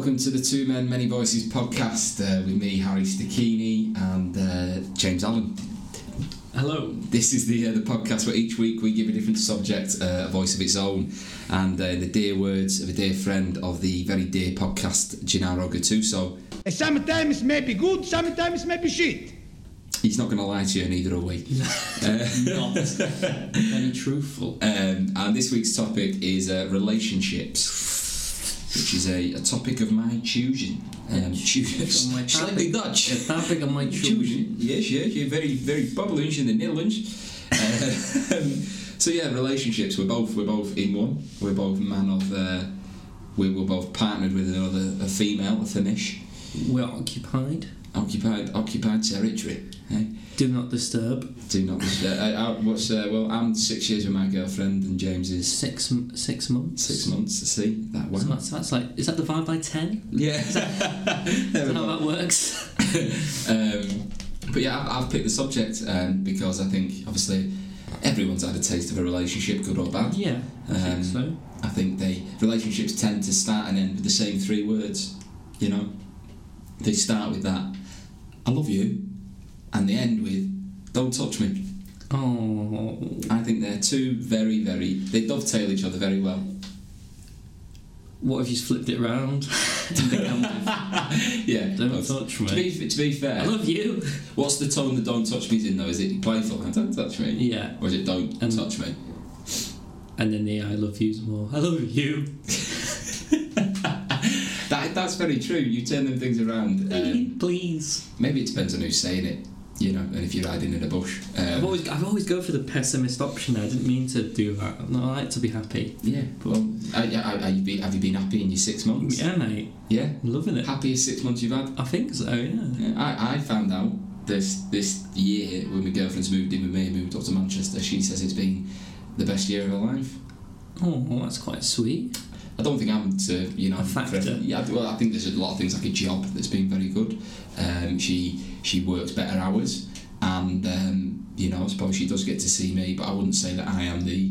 Welcome to the Two Men Many Voices podcast with me, Harry Stachini, and James Allen. Hello. This is the podcast where each week we give a different subject a voice of its own, and the dear words of a dear friend of the very dear podcast, Gennaro Gattuso. Sometimes it may be good, sometimes it may be shit. He's not going to lie to you, neither are we. Not very truthful. And this week's topic is relationships, which is a topic of my choosing. Slightly Dutch. A topic of my choosing. Yes, you're very, very bubbling in the Netherlands. So yeah, relationships. We're both in one. We're both man of. We're both partnered with another, a female, a Finnish. We're occupied. Occupied territory. Eh? Do not disturb. Do not disturb. I'm 6 years with my girlfriend, and James is 6 months. 6 months. To see that one. So that's like, is that divided by 10? Yeah. Is that how that works? But yeah, I've picked the subject because I think obviously everyone's had a taste of a relationship, good or bad. Yeah, I think so. I think relationships tend to start and end with the same 3 words. You know, they start with that, I love you, and they end with, don't touch me. Oh. I think they're two very, very, they dovetail each other very well. What if you flipped it round? Yeah. Don't touch me. To be fair, I love you. What's the tone the don't touch me's in though? Is it playful? Don't touch me. Yeah. Or is it don't touch me? And then the I love you's more, I love you. That's very true. You turn them things around. Please. Maybe it depends on who's saying it, you know, and if you're hiding in a bush. I've always go for the pessimist option. I didn't mean to do that. I like to be happy. Yeah. Well, have you been happy in your 6 months? Yeah, mate. Yeah. I'm loving it. Happiest 6 months you've had? I think so. Yeah. I found out this year when my girlfriend's moved in with me, moved up to Manchester. She says it's been the best year of her life. Oh, that's quite sweet. I don't think I'm a factor. I think there's a lot of things like a job that's been very good. She works better hours, and I suppose she does get to see me, but I wouldn't say that I am the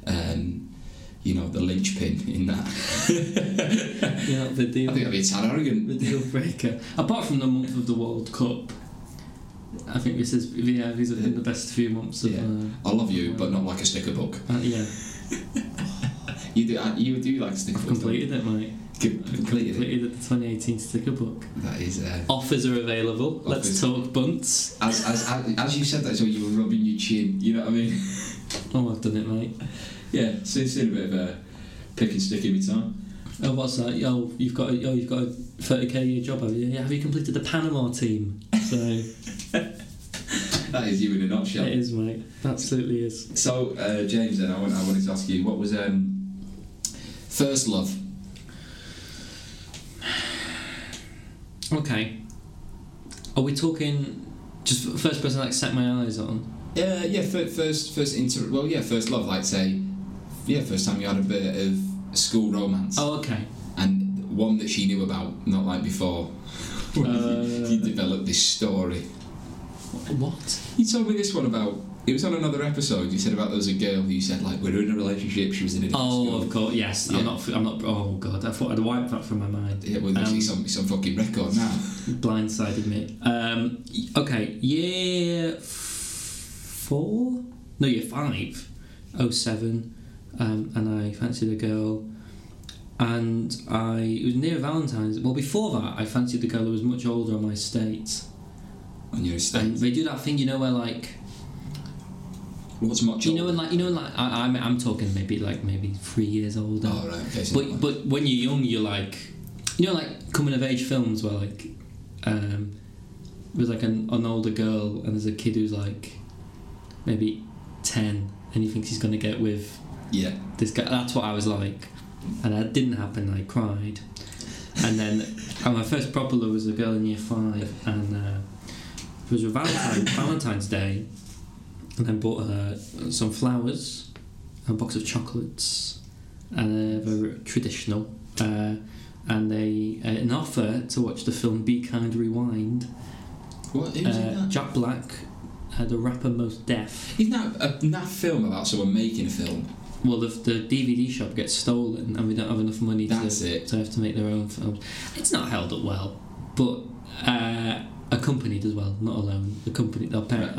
the linchpin in that. Yeah, the deal. I think I'd be a tad arrogant. The deal breaker. Apart from the month of the World Cup, I think these have been the best few months of. I love you, but not like a sticker book. Yeah. You do like a sticker book. Completed it, mate. Completed the 2018 sticker book. That is. Offers are available. Let's talk bunts. As you said that, so you were rubbing your chin. You know what I mean? Oh, I've done it, mate. Yeah, so it's in a bit of a pick and stick every time. Oh, what's that? You've got a 30k a year job, have you? Yeah, have you completed the Panama team? So. That is you in a nutshell. It is, mate. Absolutely is. So, James, then I wanted to ask you, what was first love? Okay. Are we talking just first person like set my eyes on? Yeah. First love. Like say, first time you had a bit of school romance. Oh, okay. And one that she knew about, not like before. You developed this story. What? You told me this one about. It was on another episode. You said about there was a girl who you said like we were in a relationship. She was in a different school. Oh, of course, yes. Yeah. I'm not. Oh God, I thought I'd wiped that from my mind. Yeah, well, there's some fucking record now. Blindsided me. Okay, year 4? No, year 5. 07. And I fancied a girl. And it was near Valentine's. Well, before that, I fancied a girl who was much older on my estate. On your estate. And they do that thing, where like. What's much older? I'm talking maybe 3 years older. Oh right, okay. So but when you're young, you're like, like coming of age films where like, there's like an older girl and there's a kid who's like, maybe 10, and he thinks he's gonna get with this guy. That's what I was like, and that didn't happen. I cried, and then my first proper love was a girl in year 5, and it was Valentine's Day. And I bought her some flowers, a box of chocolates, and very traditional, and an offer to watch the film Be Kind, Rewind. What? Who's in that? Jack Black, the rapper Mos Def. Isn't that a film about someone making a film? well, the DVD shop gets stolen, and we don't have enough money to have to make their own films. It's not held up well, but accompanied as well, not alone. The company, their parent,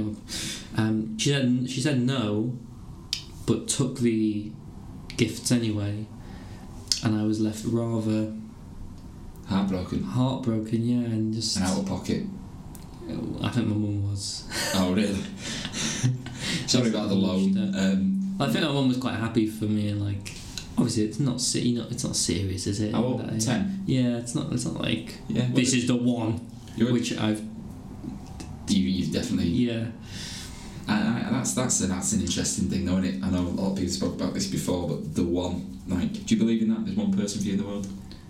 she said no, but took the gifts anyway, and I was left rather heartbroken, yeah, and just out of pocket. I think my mum was. Oh really? Sorry about the loan. I think my mum was quite happy for me, and like, obviously it's not it's not serious, is it? Oh, 10. Yeah, it's not like this is the one, which you've definitely. Yeah. That's an interesting thing, though, isn't it? I know a lot of people spoke about this before, but the one, like, do you believe in that? There's one person for you in the world.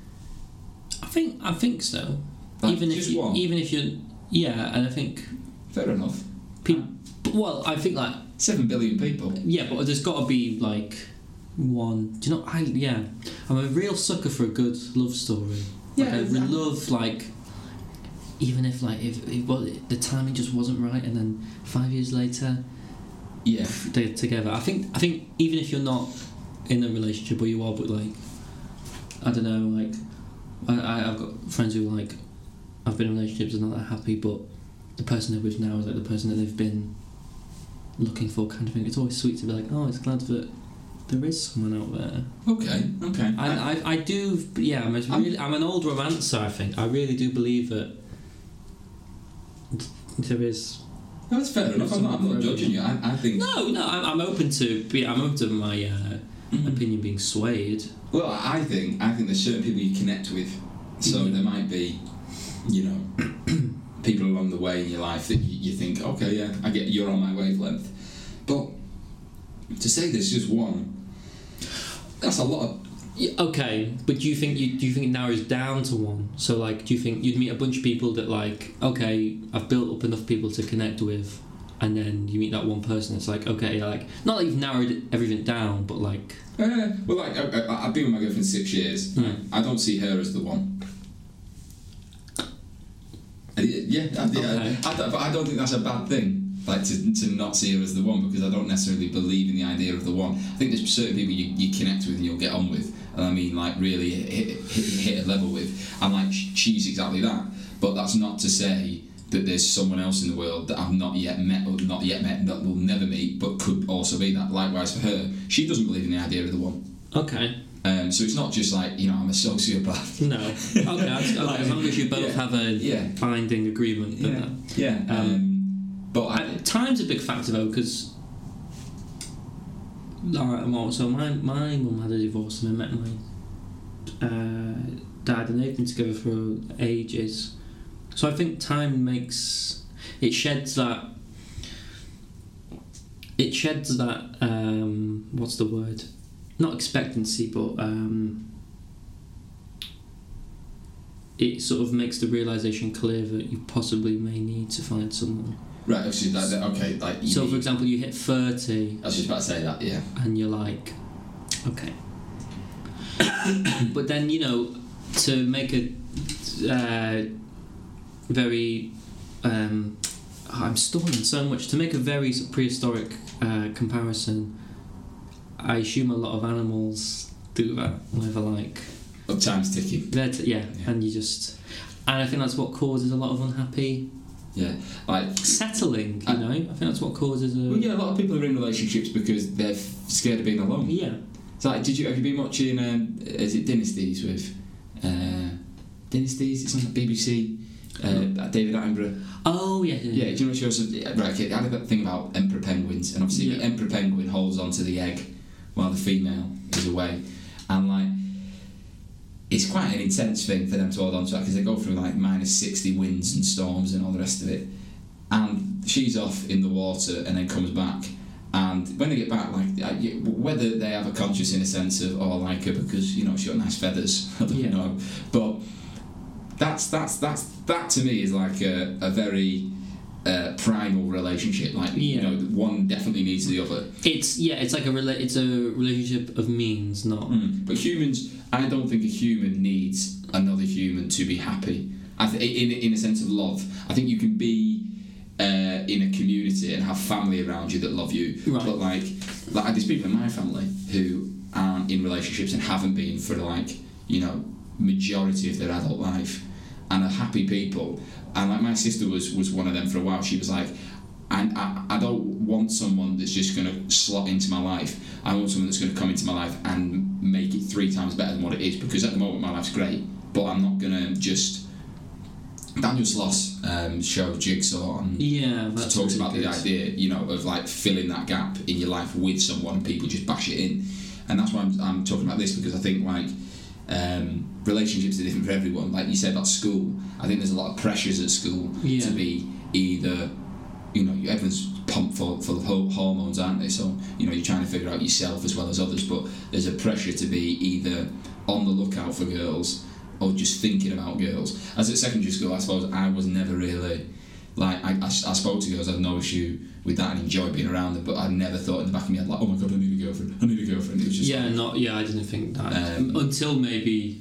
I think so. Like, even if you're, yeah, and I think fair enough. Well, I think like 7 billion people. Yeah, but there's got to be like one. Do you know? I'm a real sucker for a good love story. Yeah, like, I love like. Even if like if the timing just wasn't right, and then 5 years later, they're together. I think even if you're not in a relationship, or you are, but like, I don't know, like I've got friends who like I've been in relationships and not that happy, but the person they're with now is like the person that they've been looking for, kind of thing. It's always sweet to be like, oh, it's glad that there is someone out there. Okay. I do. Yeah, I'm an old romancer. I think I really do believe that. There is. No, that's fair enough. I'm not judging you. I think. No. I'm open to. I'm open to my opinion being swayed. Well, I think there's certain people you connect with, so there might be, people along the way in your life that you think, okay, yeah, I get you're on my wavelength, but to say there's just one, that's a lot of. Okay, but do you think it narrows down to one? So like, do you think you'd meet a bunch of people that like, okay, I've built up enough people to connect with, and then you meet that one person? It's like, okay, like not that you've narrowed everything down, but like. Well, like I've been with my girlfriend 6 years. I don't see her as the one. Yeah, but I don't think that's a bad thing. Like to not see her as the one, because I don't necessarily believe in the idea of the one. I think there's certain people you connect with and you'll get on with, and I mean like really hit a level with, and like she's exactly that. But that's not to say that there's someone else in the world that I've not yet met, that will never meet, but could also be that. Likewise for her, she doesn't believe in the idea of the one. Okay. So it's not just like, I'm a sociopath. No. Okay. Like, as long as you both have a binding agreement. But time's a big factor though, because so my mum had a divorce, and I met my dad, and they've been together for ages. So I think time sheds that. What's the word? Not expectancy, but it sort of makes the realisation clear that you possibly may need to find someone. Right, okay, like... So, for example, you hit 30... I was just about to say that, yeah. And you're like, okay. But then, to make a very... I'm stalling so much. To make a very prehistoric comparison, I assume a lot of animals do that, where they're like... Oh, time's ticking. And you just... And I think that's what causes a lot of unhappy... Yeah, like settling. I think that's what causes a. Well, yeah, a lot of people are in relationships because they're scared of being alone. Yeah. It's like, have you been watching? Is it Dynasties with? Dynasties. It's on the BBC. David Attenborough. Oh yeah. Yeah. Do you know what shows? Right. Okay. I had that thing about emperor penguins, and obviously the emperor penguin holds onto the egg while the female is away, and like. It's quite an intense thing for them to hold on to, because they go through like -60 winds and storms and all the rest of it, and she's off in the water and then comes back, and when they get back, like whether they have a conscience in a sense of, I like her because she's got nice feathers, I don't know, but that to me is like a very primal relationship. Like one definitely needs the other. It's like it's a relationship of means, not. But humans, I don't think a human needs another human to be happy. In a sense of love, I think you can be in a community and have family around you that love you. Right. But like there's people in my family who aren't in relationships and haven't been for like, you know, majority of their adult life, and are happy people. And like my sister was one of them for a while. She was like, I don't want someone that's just going to slot into my life. I want someone that's going to come into my life and make it 3 times better than what it is, because at the moment my life's great, but I'm not going to just... Daniel Sloss show Jigsaw and that's talks really about good. the idea, you know, of like filling that gap in your life with someone, and people just bash it in. And that's why I'm talking about this, because I think like relationships are different for everyone. Like you said about school, I think there's a lot of pressures at school to be either, you know, everyone's pumped full of hormones, aren't they? So, you know, you're trying to figure out yourself as well as others, but there's a pressure to be either on the lookout for girls or just thinking about girls. As at secondary school, I suppose I was never really... Like, I spoke to girls, I had no issue with that and enjoyed being around them, but I never thought in the back of my head, like, oh my god, I need a girlfriend. It was just I didn't think that. Until maybe...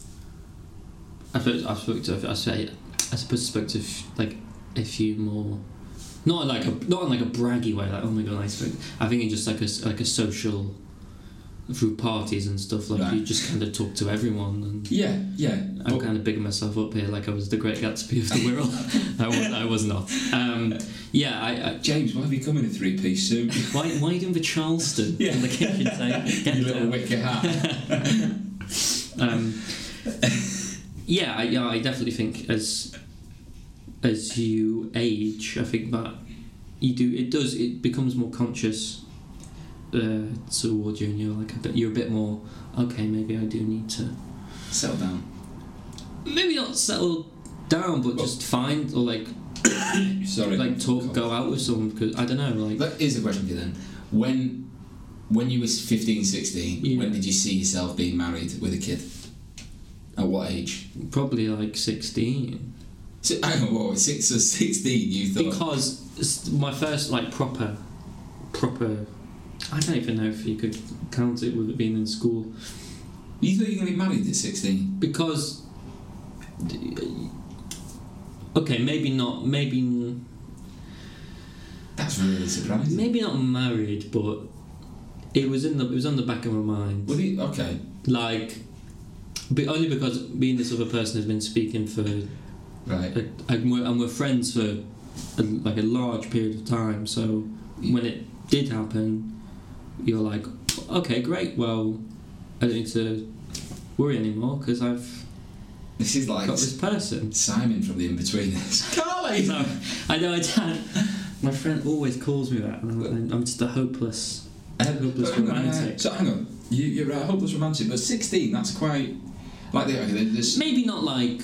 I suppose I spoke to like a few more... Not in like a braggy way, like, oh my god, I think in just like a social... through parties and stuff, like you just kind of talk to everyone, and I'm kind of bigging myself up here like I was the Great Gatsby of the Wirral. I was not. James, why have you come in a 3-piece suit? Why are you doing the Charleston on the kitchen table? Your little wicker hat. I definitely think as you age, I think that it becomes more conscious towards you, and you're a bit more, okay, maybe I do need to settle down. Maybe not settle down, but just find, or like go out with someone, because I don't know, like... Here's a question for you then. When you was 15, 16, when did you see yourself being married with a kid? At what age? Probably like 16. So, hang on, what, 6 or 16 you thought? Because my first like proper I don't even know if you could count it with it being in school. You thought you were going to be married at 16? Because... Okay, maybe not... That's really surprising. Maybe not married, but it was on the back of my mind. Okay. Like... But only because me and this other person has been speaking for... Right. And we're friends for a large period of time, so when it did happen... You're like, okay, great, well, I don't need to worry anymore because this is like got this person. Simon from The In-Betweeners. Carly! No, I know, my friend always calls me that, and I'm just a hopeless romantic. So hang on, you're right, hopeless romantic, but 16, that's quite... Like, there's... Maybe not like...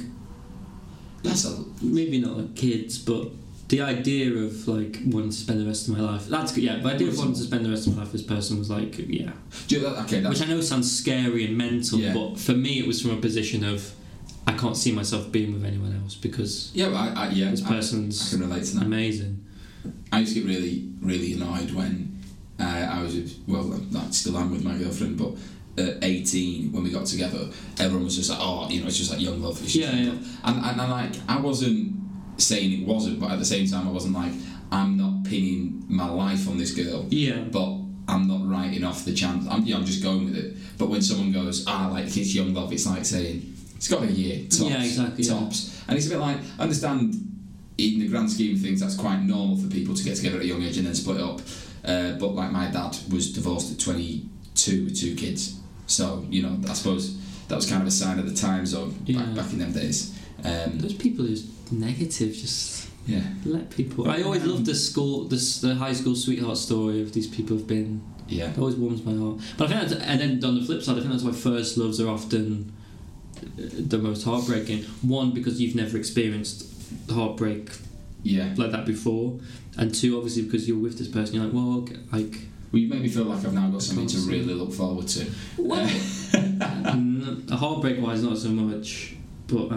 Maybe not like kids, but... The idea of like wanting to spend the rest of my life, that's good, yeah. But the idea of wanting to spend the rest of my life with this person was like, yeah. Which I know sounds scary and mental, but for me it was from a position of I can't see myself being with anyone else because this person's I can relate to that. Amazing. I used to get really, really annoyed when I was I still am with my girlfriend, but at 18 when we got together, everyone was just like, oh, you know, it's just like young love. Love. And like I wasn't saying it wasn't, but at the same time I wasn't like, I'm not pinning my life on this girl, but I'm not writing off the chance. I'm just going with it. But when someone goes, like it's young love, it's like saying it's got a year tops, and it's a bit like, I understand in the grand scheme of things that's quite normal for people to get together at a young age and then split up, but like my dad was divorced at 22 with 2 kids, so you know, I suppose that was kind of a sign of the times of back in them days. Those people who's negative, just let people. I always loved the high school sweetheart story of these people who've been. Yeah, it always warms my heart. But I think and then on the flip side, I think that's why first loves are often the most heartbreaking. One, because you've never experienced heartbreak like that before, and 2, obviously because you're with this person, you're like, well, okay, like. Well, you made me feel like I've now got something to really look forward to. Well, heartbreak-wise, not so much, but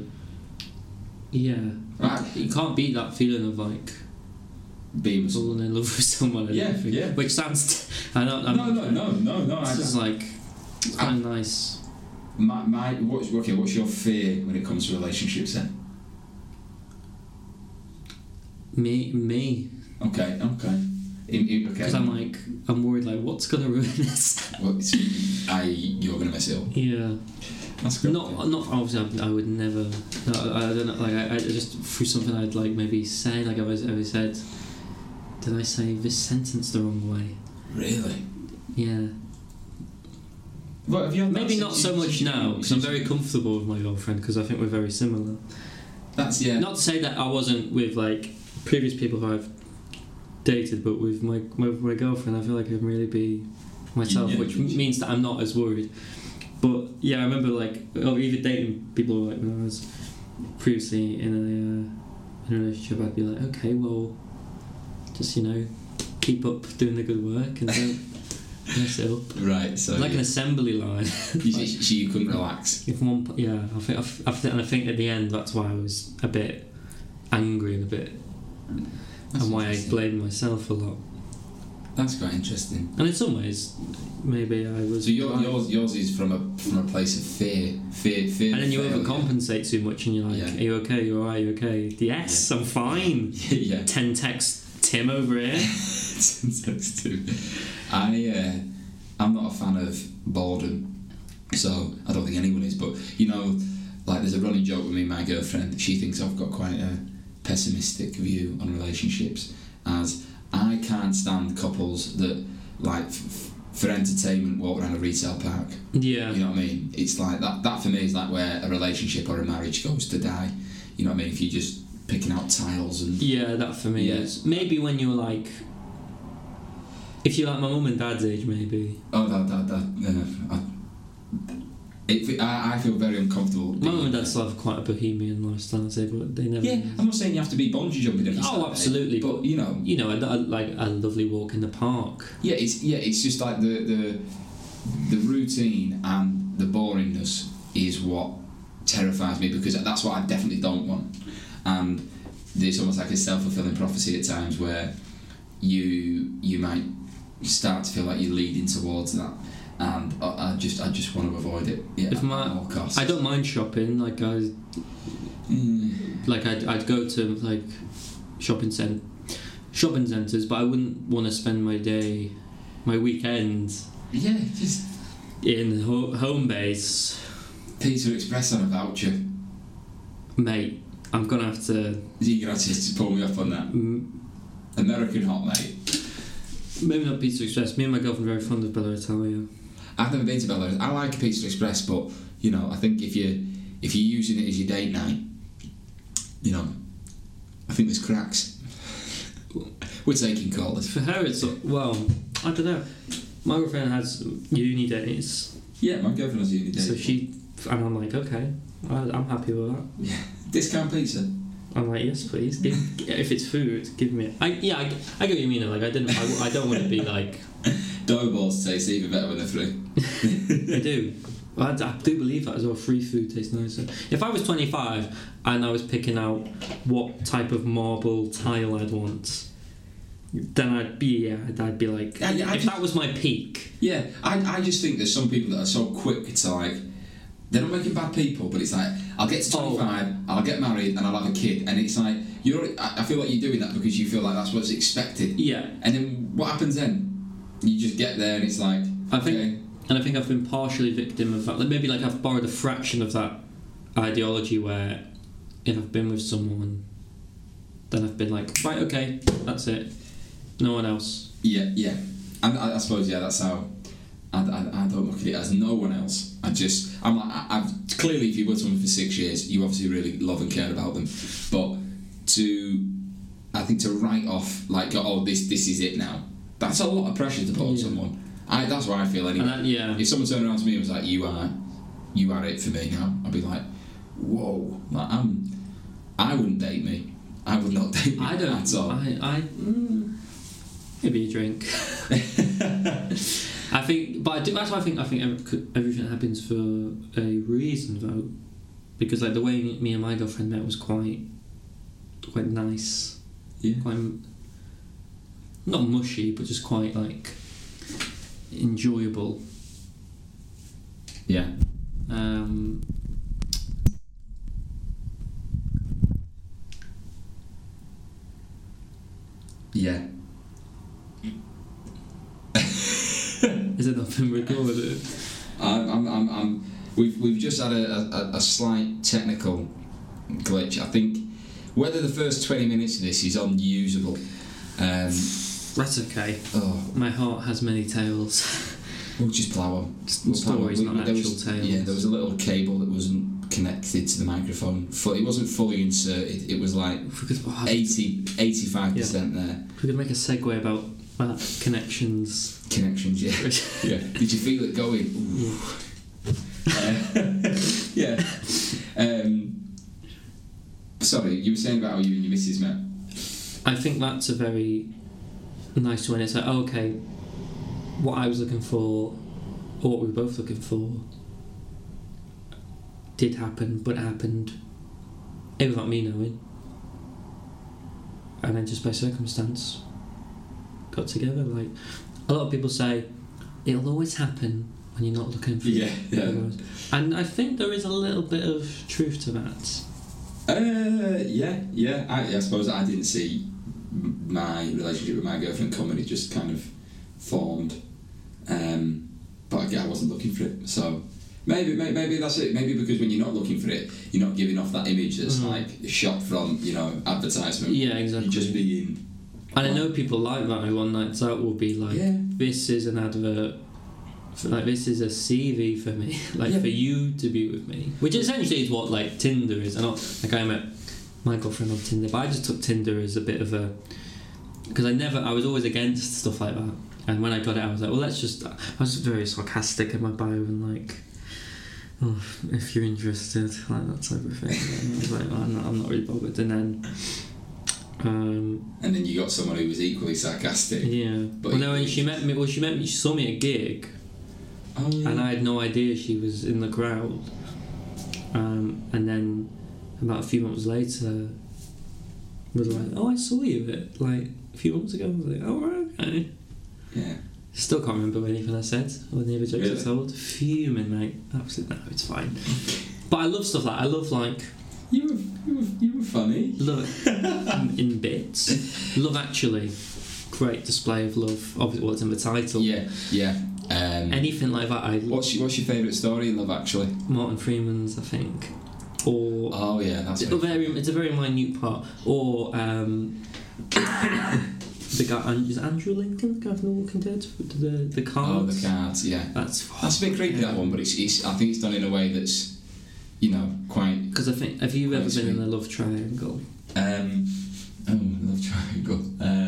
you can't beat that feeling of like being falling in love with someone. Which sounds. No. This is like kind of nice. What's your fear when it comes to relationships then? Me. Okay. Okay. Because I'm worried, like, what's gonna ruin this? Well, you're gonna mess it up. Yeah. That's good. Not obviously. I would never. No, I don't know. Like, I just through something I'd like maybe say. Like, I've ever said. Did I say this sentence the wrong way? Really? Yeah. Well, have you had Maybe that not since so you- much now, because I'm very comfortable with my girlfriend, because I think we're very similar. That's yeah. Not to say that I wasn't with like previous people who I've dated, but with my girlfriend, I feel like I can really be myself, Yeah, which yeah. means that I'm not as worried. But yeah, I remember like even dating people like when I was previously in a relationship, I'd be like, okay, well, just keep up doing the good work and don't mess it up. Right. So Like an assembly line. you couldn't relax. If I think at the end that's why I was a bit angry and a bit, That's and why I interesting. blamed myself a lot. That's quite interesting. And in some ways, maybe I was. So yours is from a place of fear. And then you failure. overcompensate too much, and you're like, Yeah. "Are you okay? You alright? You okay? Yes, I'm fine." Yeah. 10 text Tim over here. Text too. I'm not a fan of boredom, so I don't think anyone is. But like there's a running joke with me and my girlfriend. She thinks I've got quite a pessimistic view on relationships, as I can't stand couples that like for entertainment walk around a retail park. Yeah. You know what I mean? It's like that for me is like where a relationship or a marriage goes to die. You know what I mean? If you're just picking out tiles and Yeah, that for me Yeah. is maybe when you're like, if you're like my mum and dad's age, maybe. I feel very uncomfortable. My mum and dad still have quite a bohemian lifestyle, I'd say, but they never. Yeah, I'm not saying you have to be bungee jumping every Saturday. Oh, absolutely. But I like a lovely walk in the park. it's just like the routine and the boringness is what terrifies me, because that's what I definitely don't want. And there's almost like a self-fulfilling prophecy at times where you might start to feel like you're leading towards that, and I just want to avoid it. Yeah, If at all costs. I don't mind shopping. Like I'd go to like shopping centres, but I wouldn't want to spend my weekends Yeah, just in home base. Pizza Express on a voucher. Mate, I'm gonna have to. You're gonna have to pull me up on that. American hot, mate. Maybe not Pizza Express. Me and my girlfriend are very fond of Bella Italia. I've never been to Bella. I like Pizza Express, but I think if you're using it as your date night, I think there's cracks. We're taking callers. For her, it's well, I don't know. My girlfriend has uni days, Yeah, my girlfriend has a uni date. so and I'm like, okay, I'm happy with that. Yeah. Discount pizza. I'm like, yes, please. If it's food, give me it. I get what you mean. Like, I don't want to be like. Dough balls taste even better when they're free. I do. I do believe that as well. Free food tastes nicer. If I was 25 and I was picking out what type of marble tile I'd want, then I'd be like, if that was my peak. Yeah, I just think there's some people that are so quick to like. They're not making bad people, but it's like I'll get to 25, I'll get married, and I'll have a kid, and it's like I feel like you're doing that because you feel like that's what's expected. Yeah. And then what happens then? You just get there, and it's like I think I've been partially victim of that. Like maybe like I've borrowed a fraction of that ideology where if I've been with someone, then I've been like, right, okay, that's it, no one else. Yeah, and I suppose that's how. I don't look at it as no one else. I'm like, I've clearly, if you were with someone for 6 years, you obviously really love and care about them. But I think to write off like, oh, this is it now. That's a lot of pressure to put on someone. That's what I feel anyway. And If someone turned around to me and was like, you are it for me now, I'd be like, whoa, like I wouldn't date me. I would not date me. I don't. At all. Maybe a drink. I think, but that's why I think everything happens for a reason, though, because like the way me and my girlfriend met was quite nice, quite not mushy, but just quite like enjoyable. Yeah. Yeah. Is it not been recorded? We've just had a slight technical glitch. I think whether the first 20 minutes of this is unusable. That's okay. Oh, My heart has many tales. we'll just plough on. Stories, not there actual was, tales. Yeah, there was a little cable that wasn't connected to the microphone. It wasn't fully inserted. It was like 85% there. If we could make a segue about connections. Connections, yeah. Yeah. Did you feel it going? Ooh. Yeah. Sorry, you were saying about how you and your missus met. I think that's a very nice one. It's like, okay, what I was looking for, or what we were both looking for, did happen, but it happened without me knowing. And then just by circumstance, got together. Like, a lot of people say, it'll always happen when you're not looking for it. Yeah. And I think there is a little bit of truth to that. Yeah. I suppose I didn't see my relationship with my girlfriend coming. It just kind of formed. But again, I wasn't looking for it. So maybe that's it. Maybe because when you're not looking for it, you're not giving off that image that's like shot from advertisement. Yeah, exactly. You're just being. And I know people like that. One night out will be like, this is an advert. Like, this is a CV for me, for you to be with me, which essentially is what like Tinder is. I I met my girlfriend on Tinder, but I just took Tinder as a bit of a, because I was always against stuff like that, and when I got it I was like, well, I was very sarcastic in my bio and like, oh, if you're interested, like that type of thing. And I was like, oh, I'm not really bothered. And then you got someone who was equally sarcastic. Yeah. But when she met me, she saw me at a gig. Oh, yeah. And I had no idea she was in the crowd. And then about a few months later, was like, oh, I saw you a few months ago. I was like, oh, right, okay. Yeah. Still can't remember anything I said or any of the jokes Really? I told. Fuming, mate. Absolutely, no, it's fine. But I love stuff I love You were funny. Love in bits. Love Actually. Great display of love. Obviously, what's in the title. Yeah. Anything like that. What's your favourite story in Love Actually? Martin Freeman's, I think. Or that's it's a very minute part. Or the guy is Andrew Lincoln, the guy from The Walking Dead, the cards. Oh, the cards, yeah. That's a bit creepy, that one, but it's I think it's done in a way that's quite. Because I think, have you ever sweet. been in a love triangle? Love triangle.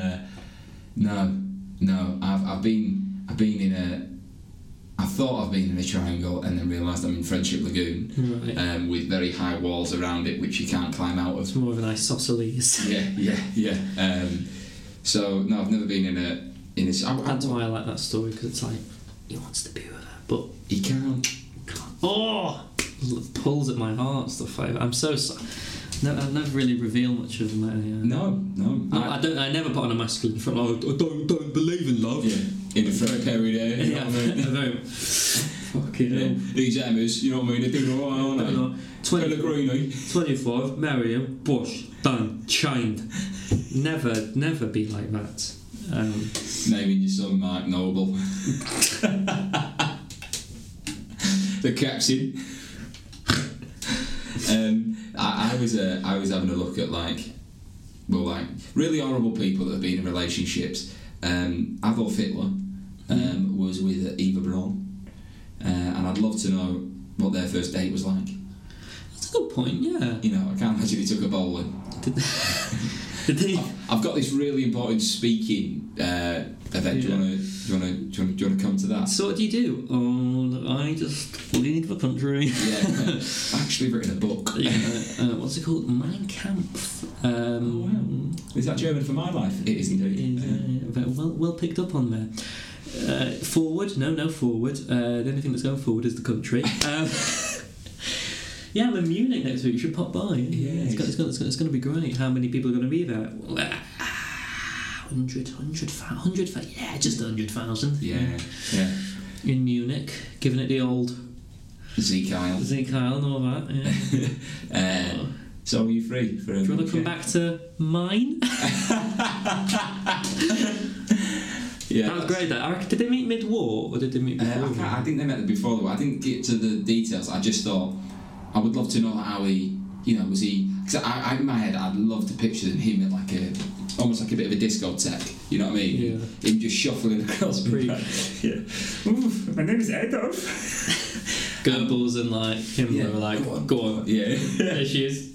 No. I've been in a. I thought I've been in a triangle and then realised I'm in Friendship Lagoon, Right. With very high walls around it which you can't climb out of. It's more of an isosceles. Yeah. So no, I've never been in a. That's why I like that story, because it's like he wants to be with her, but he can't. Oh, it pulls at my heart. Stuff like that. I'm so sorry. No, I've never really revealed much of my. No. I don't. I never put on a masculine front. I don't believe in love. Yeah. In the front carried air. You know what I mean? Very. Fucking hell. These hammers, you know what I mean? They're doing alright, aren't they? Pellegrini. 25, marry him, bush, done, chained. Never be like that. Naming your son Mark Noble. The captain. I was having a look at really horrible people that have been in relationships. Adolf Hitler was with Eva Braun, and I'd love to know what their first date was like. That's a good point. Yeah. I can't imagine he took a bowling. Did he? I've got this really important speaking event. Do you want to come to that? So what do you do? Oh, I just leave the country. Yeah, I've actually written a book. What's it called? Mein Kampf. Wow. Is that German for my life? It is indeed. Well picked up on there. Forward? No, forward. The only thing that's going forward is the country. Yeah, I'm in Munich next week. You should pop by. Yeah, it's going to be great. How many people are going to be there? 100,000. Yeah, just 100,000. Yeah. In Munich, giving it the old Zeke Isle and all that. Yeah. So you're free for Do you want to come back to mine? Yeah, that was great. Did they meet mid-war or did they meet before? I think they met before the war. I didn't get to the details. I just thought I would love to know how he, was he? Because I in my head I'd love to picture him at like almost like a bit of a discotheque. You know what I mean? Yeah. Him just shuffling across. Pretty. Yeah. Ooh, my name is Adolf. Goebbels and like him were like, go on. Yeah. There she is.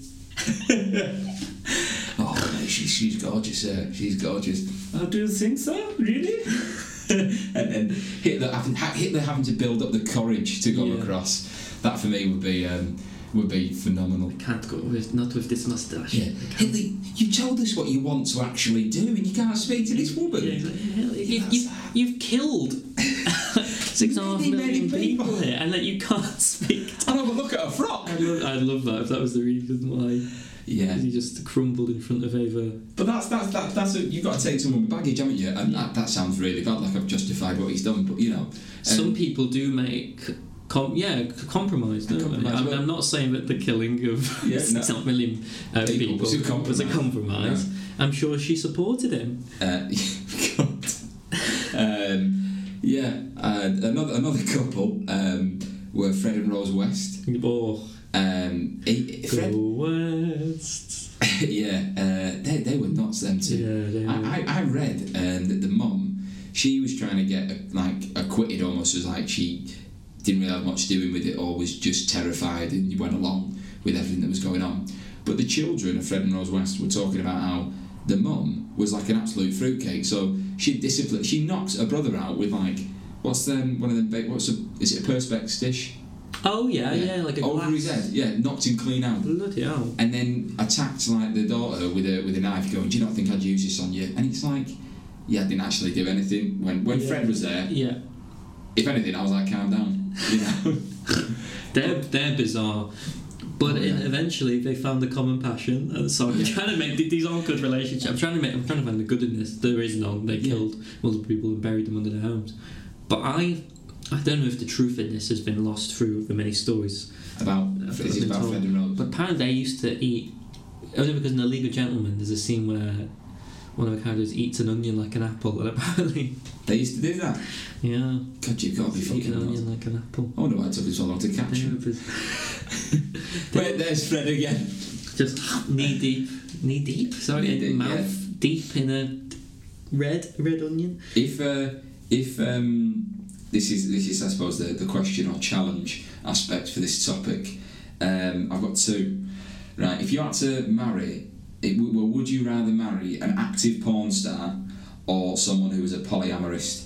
Oh no, she's gorgeous. She's gorgeous. Oh, do you think so? Really? And then Hitler having to build up the courage to go across. That for me would be phenomenal. I can't go not with this moustache. Yeah. Hitler, you told us what you want to actually do, and you can't speak to this woman. You've killed 6.5 million people here, and that you can't speak. I know, but look at her frock. I'd love that if that was the reason why. Yeah. He just crumbled in front of Ava. But that's you've got to take someone with baggage, haven't you? And that sounds really bad, like I've justified what he's done. But some people do make compromise. Don't they? I'm not saying that the killing of 6.5 million people was a compromise. No. I'm sure she supported him. Another couple were Fred and Rose West. Oh. Fred West. They were nuts, them too. Yeah, I read that the mum, she was trying to get acquitted almost, as like she didn't really have much doing with it, or was just terrified and went along with everything that was going on. But the children of Fred and Rose West were talking about how the mum was like an absolute fruitcake. So she knocks her brother out with like is it a perspex dish? Oh yeah, like a over glass. his head. Yeah, knocked him clean out. Bloody hell. And then attacked like the daughter with a knife, going, "Do you not think I'd use this on you?" And it's like, I didn't actually do anything. When Fred was there, if anything, I was like, calm down. They're bizarre. But eventually they found the common passion, and so I'm trying to make these are good relationships. I'm trying to find the good in this. There is none. They killed multiple people and buried them under their homes. But I don't know if the truth in this has been lost through the many stories about Fred and Rose. But apparently they used to eat. Only because in The League of Gentlemen there's a scene where one of the characters eats an onion like an apple, and apparently they used to do that. Yeah. God, you've got to be fucking an onion like an apple. I wonder why it took us so long to catch him. Wait, there's Fred again. Just knee deep. Sorry, mouth deep in a red onion. If this is I suppose the question or challenge aspect for this topic. I've got two. Right, if you had to marry, would you rather marry an active porn star or someone who is a polyamorist?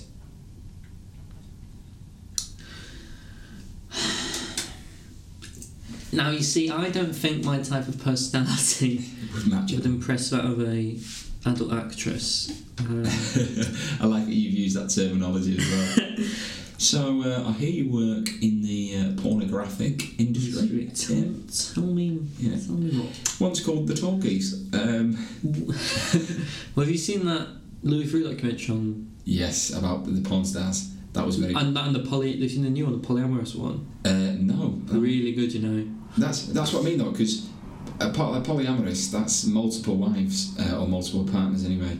Now you see, I don't think my type of personality would impress that of a adult actress. I like that you've used that terminology as well. So I hear you work in the pornographic industry. Tell me more. One's called The Talkies. Well, have you seen that Louis Theroux documentary on? Yes, about the porn stars. That was very. And the They've seen the new one, the polyamorous one. No. Really good, That's what I mean though, because a polyamorous, that's multiple wives or multiple partners anyway.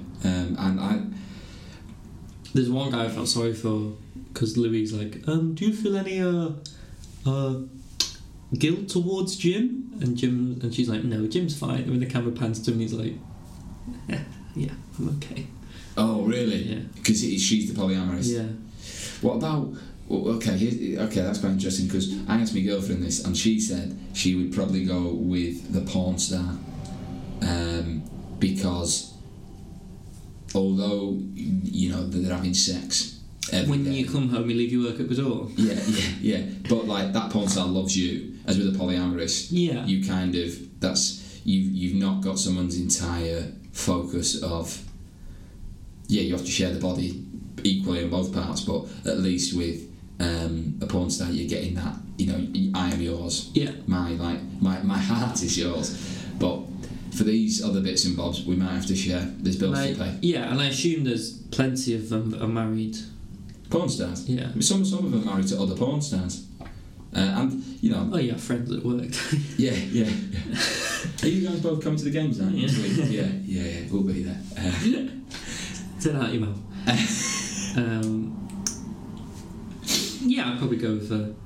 There's one guy I felt sorry for. Because Louis like, do you feel any guilt towards Jim? And she's like, no, Jim's fine. And when the camera pans to him, he's like, yeah, I'm okay. Oh, really? Yeah. Because she's the polyamorous. Yeah. What about? Okay, that's quite interesting because I asked my girlfriend this, and she said she would probably go with the porn star, because although they're having sex. When you come home, you leave your work at the door. Yeah. But like that porn star loves you, as with a polyamorous. Yeah. You kind of you've not got someone's entire focus of. Yeah, you have to share the body equally on both parts, but at least with a porn star, you're getting that. I am yours. Yeah. My heart is yours, but. For these other bits and bobs, we might have to share. There's bills to pay. Yeah, and I assume there's plenty of them that are married. Porn stars? Yeah. Some of them are married to other porn stars. And, Oh, yeah, friends at work. Yeah. Are you guys both coming to the games now? Yeah. Yeah, we'll be there. Take that out your mouth. Yeah, I'd probably go with.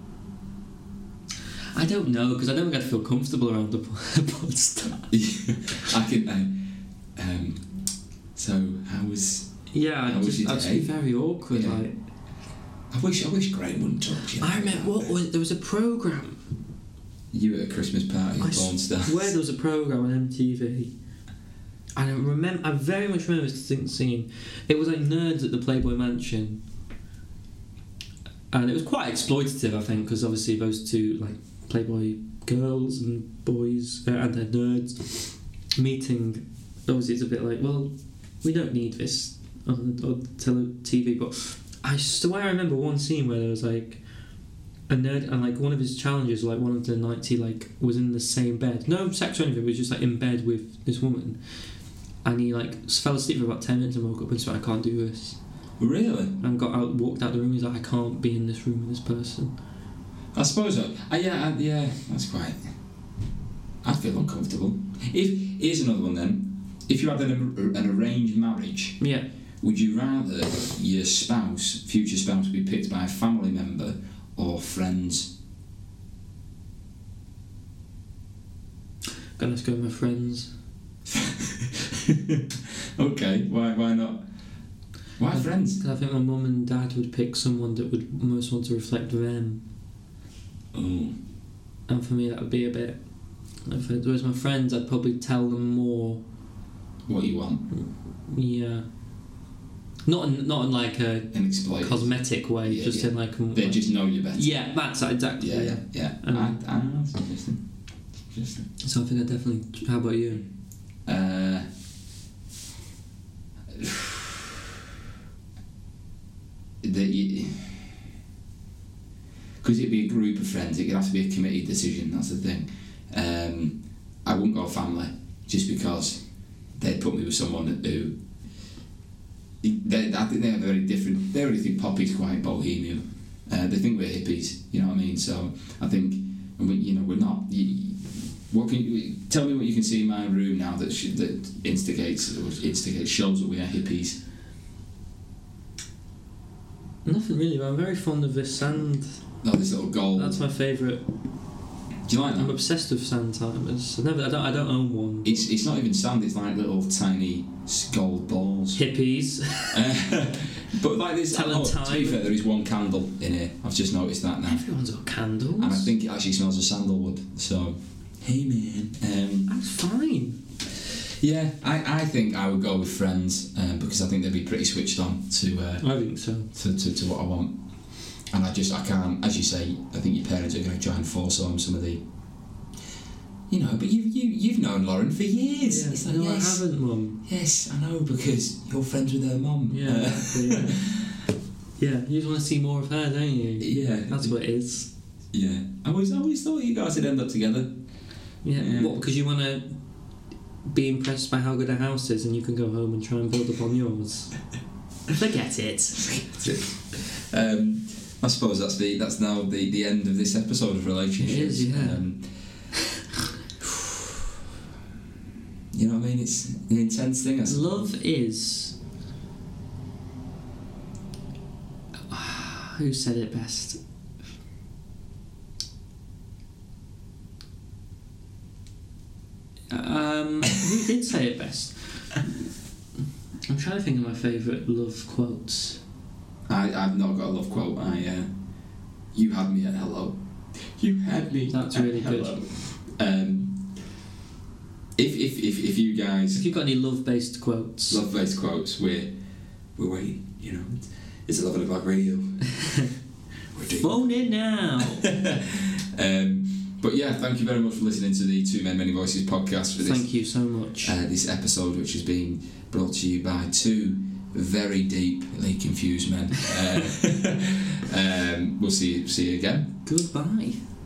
I don't know, because I don't think I'd feel comfortable around the pod star. I can. So how was? Yeah, How was your I'd day? be very awkward. Yeah. Like, I wish Graham wouldn't talk to you. I remember there was a programme. You at a Christmas party at Porn Stars. Where there was a programme on MTV. And I very much remember seeing it was like nerds at the Playboy Mansion, and it was quite exploitative, I think, because obviously those two like Playboy girls and boys and their nerds meeting. Obviously, it's a bit like, well, we don't need this on TV, but I swear I remember one scene where there was like a nerd, and like one of his challenges, like one of the nights he like was in the same bed, no sex or anything, but he was just like in bed with this woman, and he like fell asleep for about 10 minutes and woke up and said, I can't do this, Really? and walked out the room. He's like, I can't be in this room with this person. I suppose so. Yeah, that's quite. I'd feel uncomfortable. Here's another one then. If you had an arranged marriage, Yeah. would you rather your future spouse, be picked by a family member or friends? Let's go with my friends. Okay, why not? Why friends? Because I think my mum and dad would pick someone that would most want to reflect them. Oh. And for me, that would be a bit. Whereas my friends, I'd probably tell them more. What you want? Yeah. Not in like a And exploit. cosmetic way, Yeah, just yeah. in like. They just know you better. Yeah, that's exactly. Yeah. That's interesting. So I think I definitely. How about you? Because it'd be a group of friends, it could have to be a committee decision. That's the thing. I wouldn't go family just because they'd put me with someone who. I think they have very different. They already think Poppy's quite bohemian. They think we're hippies. You know what I mean? So I think, we're not. What can you tell me? What you can see in my room now that instigates shows that we are hippies? Nothing really, but I'm very fond of this sand. Oh, this little gold. That's my favourite. Do you like that? I'm obsessed with sand timers. I don't own one. It's not even sand. It's like little tiny gold balls. Hippies. But like this. Tell them To be time. fair, there is one candle in here. I've just noticed that now, Everyone's got candles. and I think it actually smells of sandalwood. So, hey man. That's fine. Yeah, I think I would go with friends because I think they'd be pretty switched on to I think so. to what I want. And I can't, as you say, I think your parents are going to try and force on some of the, but you've known Lauren for years. Yeah. It's like, No, yes, I haven't, Mum. yes, I know, because you're friends with her mum. Yeah, exactly, yeah. You just want to see more of her, don't you? Yeah. That's what it is. Yeah. I always thought you guys would end up together. Yeah. What, because you want to be impressed by how good her house is and you can go home and try and build upon yours? Forget it. I suppose that's now the end of this episode of relationships. It is, yeah. You know what I mean? It's an intense thing. Love is... Who said it best? Who did say it best? I'm trying to think of my favourite love quotes. I've not got a love quote. You had me at hello. You had me. That's at really hello. good. If you guys If you've got any love-based quotes, love-based quotes, we're waiting. It's 11 o'clock radio. We're doing. phone in now. But yeah, thank you very much for listening to the Two Men Many Voices podcast for this. Thank you so much. This episode, which has been brought to you by two very deeply confused men. We'll see you again. Goodbye.